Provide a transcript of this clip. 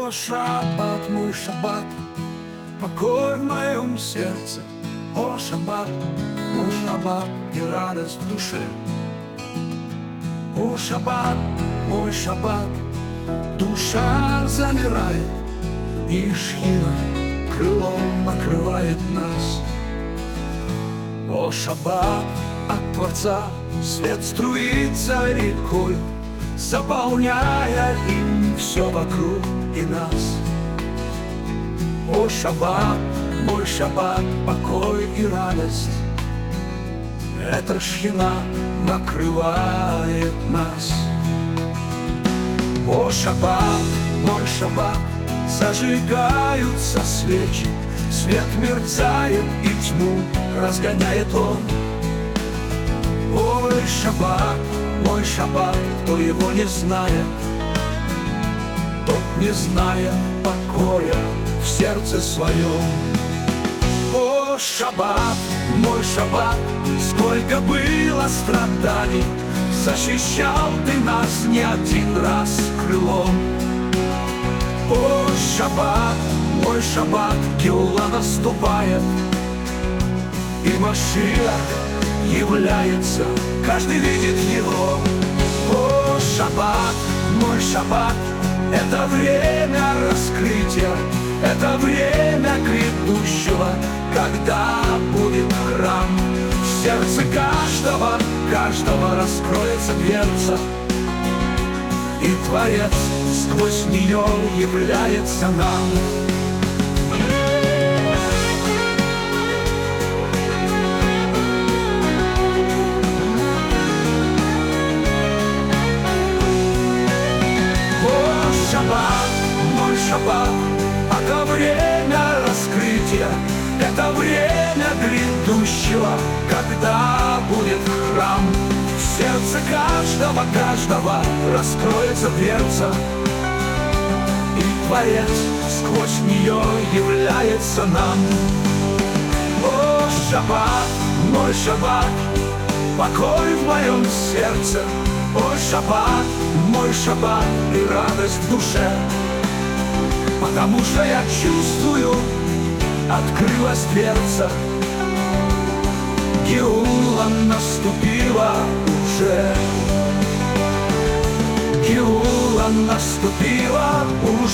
О, шаббат, мой шаббат, покой в моем сердце. О, шаббат, мой шаббат и радость в душе. О, шаббат, мой шаббат, душа замирает, и шхина крылом накрывает нас. О, шаббат, от Творца свет струится рекой, заполняя им все вокруг и нас. О, шаббат, мой шаббат, покой и радость, эта шхина накрывает нас. О, шаббат, мой шаббат, зажигаются свечи, свет мерцает и тьму разгоняет он. Ой, шаббат, мой шаббат, кто его не знает, тот не знает покоя в сердце своем. О, шаббат, мой шаббат, сколько было страданий, защищал ты нас не один раз крылом. О, шаббат, мой шаббат, Геула наступает, и Машиах является, каждый видит его. О, шаббат, мой шаббат, это время раскрытия, это время грядущего, когда будет храм. В сердце каждого раскроется дверца, и Творец сквозь нее является нам. Шаббат, мой шаббат, это время раскрытия, это время грядущего, когда будет храм. В сердце каждого раскроется дверца, и Творец сквозь нее является нам. О, шаббат, мой шаббат, покой в моем сердце. О, шаббат, мой шаббат и радость в душе, потому что я чувствую, открылась дверца, Геула наступила уже. Геула наступила уже.